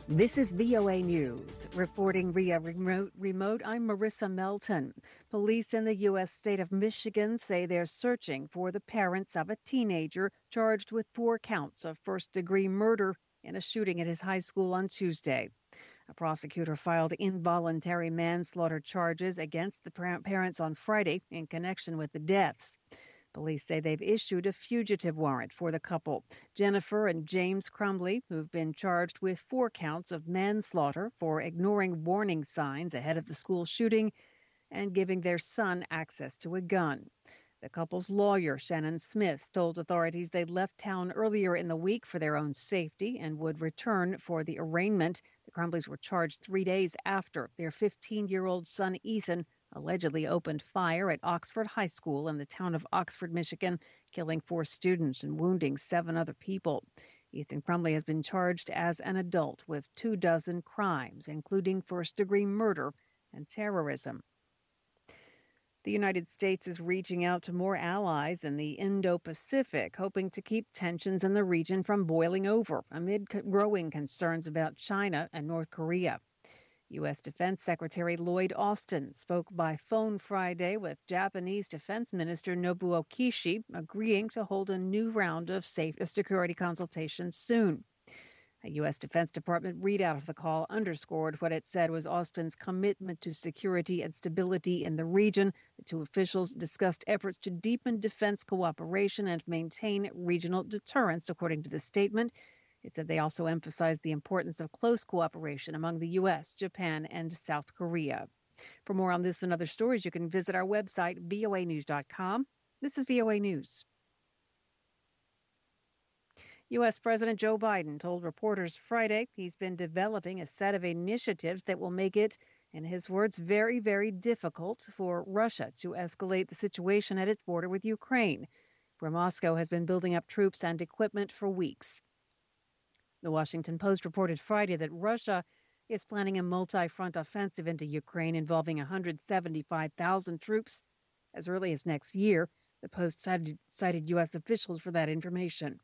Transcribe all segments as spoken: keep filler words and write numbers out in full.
This is V O A News. Reporting via remote, remote, I'm Marissa Melton. Police in the U S state of Michigan say they're searching for the parents of a teenager charged with four counts of first-degree murder in a shooting at his high school on Tuesday. A prosecutor filed involuntary manslaughter charges against the parents on Friday in connection with the deaths. Police say they've issued a fugitive warrant for the couple, Jennifer and James Crumbley, who've been charged with four counts of manslaughter for ignoring warning signs ahead of the school shooting and giving their son access to a gun. The couple's lawyer, Shannon Smith, told authorities they'd left town earlier in the week for their own safety and would return for the arraignment. The Crumbleys were charged three days after their fifteen-year-old son, Ethan, allegedly opened fire at Oxford High School in the town of Oxford, Michigan, killing four students and wounding seven other people. Ethan Crumbley has been charged as an adult with two dozen crimes, including first-degree murder and terrorism. The United States is reaching out to more allies in the Indo-Pacific, hoping to keep tensions in the region from boiling over amid growing concerns about China and North Korea. U S. Defense Secretary Lloyd Austin spoke by phone Friday with Japanese Defense Minister Nobuo Kishi, agreeing to hold a new round of safe security consultations soon. A U S. Defense Department readout of the call underscored what it said was Austin's commitment to security and stability in the region. The two officials discussed efforts to deepen defense cooperation and maintain regional deterrence, according to the statement. It said they also emphasized the importance of close cooperation among the U S, Japan, and South Korea. For more on this and other stories, you can visit our website, V O A news dot com. This is V O A News. U S. President Joe Biden told reporters Friday he's been developing a set of initiatives that will make it, in his words, very, very difficult for Russia to escalate the situation at its border with Ukraine, where Moscow has been building up troops and equipment for weeks. The Washington Post reported Friday that Russia is planning a multi-front offensive into Ukraine involving one hundred seventy-five thousand troops as early as next year. The Post cited, cited U S officials for that information.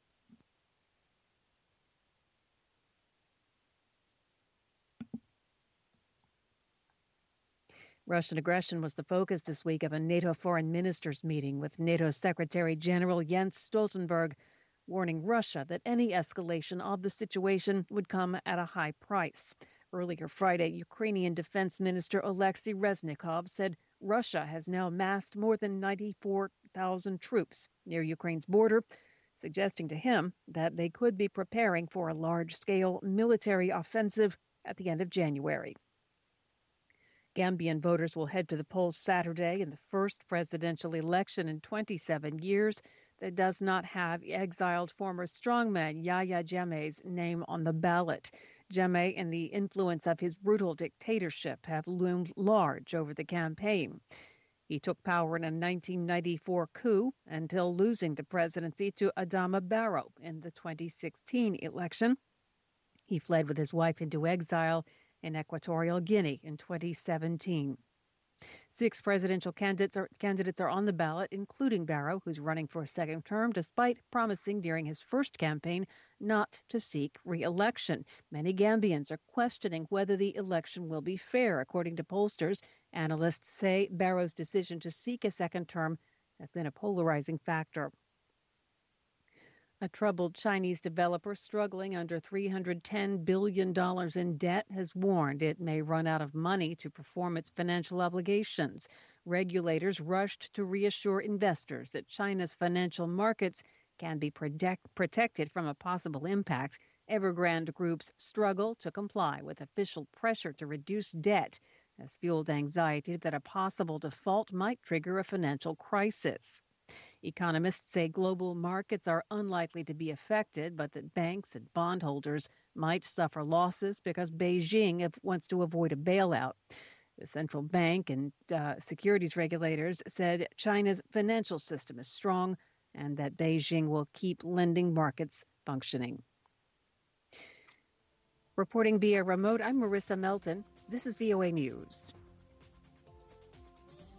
Russian aggression was the focus this week of a NATO foreign ministers meeting with NATO Secretary General Jens Stoltenberg, warning Russia that any escalation of the situation would come at a high price. Earlier Friday, Ukrainian Defense Minister Alexei Reznikov said Russia has now amassed more than ninety-four thousand troops near Ukraine's border, suggesting to him that they could be preparing for a large-scale military offensive at the end of January. Gambian voters will head to the polls Saturday in the first presidential election in twenty-seven years that does not have exiled former strongman Yahya Jammeh's name on the ballot. Jammeh and the influence of his brutal dictatorship have loomed large over the campaign. He took power in a nineteen ninety-four coup until losing the presidency to Adama Barrow in the twenty sixteen election. He fled with his wife into exile in Equatorial Guinea in twenty seventeen. Six presidential candidates are, candidates are on the ballot, including Barrow, who's running for a second term, despite promising during his first campaign not to seek re-election. Many Gambians are questioning whether the election will be fair. According to pollsters, analysts say Barrow's decision to seek a second term has been a polarizing factor. A troubled Chinese developer struggling under three hundred ten billion dollars in debt has warned it may run out of money to perform its financial obligations. Regulators rushed to reassure investors that China's financial markets can be protect, protected from a possible impact. Evergrande Group's struggle to comply with official pressure to reduce debt has fueled anxiety that a possible default might trigger a financial crisis. Economists say global markets are unlikely to be affected, but that banks and bondholders might suffer losses because Beijing wants to avoid a bailout. The central bank and uh, securities regulators said China's financial system is strong and that Beijing will keep lending markets functioning. Reporting via remote, I'm Marissa Melton. This is V O A News.